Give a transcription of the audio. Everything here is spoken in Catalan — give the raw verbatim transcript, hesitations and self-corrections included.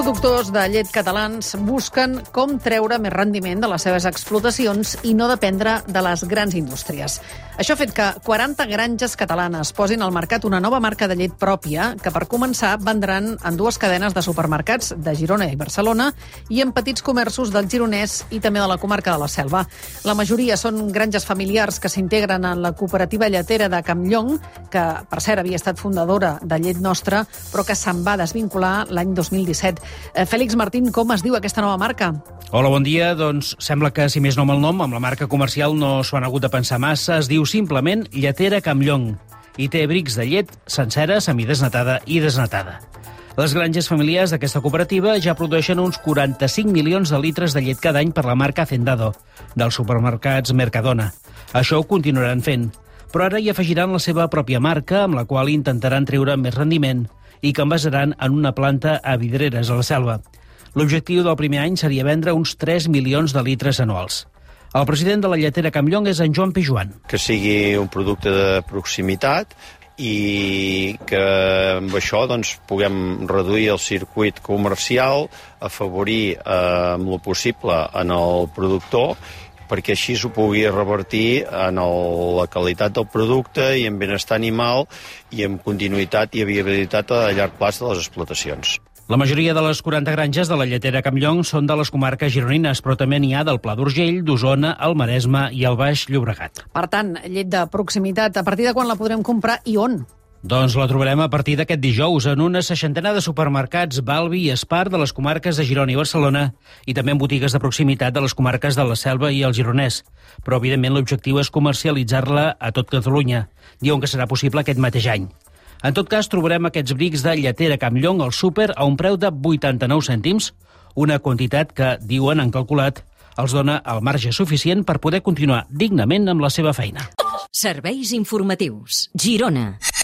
productors de llet catalans busquen com treure més rendiment de les seves explotacions i no dependre de les grans indústries. Això ha fet que quaranta granges catalanes posin al mercat una nova marca de llet pròpia que, per començar, vendran en dues cadenes de supermercats de Girona i Barcelona i en petits comerços del Gironès i també de la comarca de la Selva. La majoria són granges familiars que s'integren en la cooperativa lletera de Campllong, que, per cert, havia estat fundadora de Llet Nostra, però que se'n va desvincular l'any dos mil disset. Eh, Fèlix Martín, com es diu aquesta nova marca? Hola, bon dia. Doncs sembla que, si més no amb el nom, amb la marca comercial no s'ho han hagut de pensar massa. Es diu simplement Lletera Campllong i té brics de llet sencera, semidesnatada i desnatada. Les granges familiars d'aquesta cooperativa ja produeixen uns quaranta-cinc milions de litres de llet cada any per la marca Hacendado, dels supermercats Mercadona. Això ho continuaran fent, però ara hi afegiran la seva pròpia marca, amb la qual intentaran treure més rendiment i que envasaran en una planta a Vidreres, a la Selva. L'objectiu del primer any seria vendre uns tres milions de litres anuals. El president de la lletera Campllong és en Joan Pijuan. Que sigui un producte de proximitat i que amb això doncs, puguem reduir el circuit comercial, afavorir eh, amb el possible en el productor, perquè així s'ho pugui revertir en el, la qualitat del producte i en benestar animal i en continuïtat i viabilitat a llarg plaç de les explotacions. La majoria de les quaranta granges de la lletera Campllong són de les comarques gironines, però també n'hi ha del Pla d'Urgell, d'Osona, el Maresme i el Baix Llobregat. Per tant, llet de proximitat, a partir de quan la podrem comprar i on? Doncs la trobarem a partir d'aquest dijous en una seixantena de supermercats Balbi i Espar de les comarques de Girona i Barcelona i també en botigues de proximitat de les comarques de la Selva i el Gironès. Però, evidentment, l'objectiu és comercialitzar-la a tot Catalunya. Diuen que serà possible aquest mateix any. En tot cas, trobarem aquests brics de lletera Campllong al súper a un preu de vuitanta-nou cèntims, una quantitat que, diuen, han calculat, els dona el marge suficient per poder continuar dignament amb la seva feina. Serveis informatius. Girona.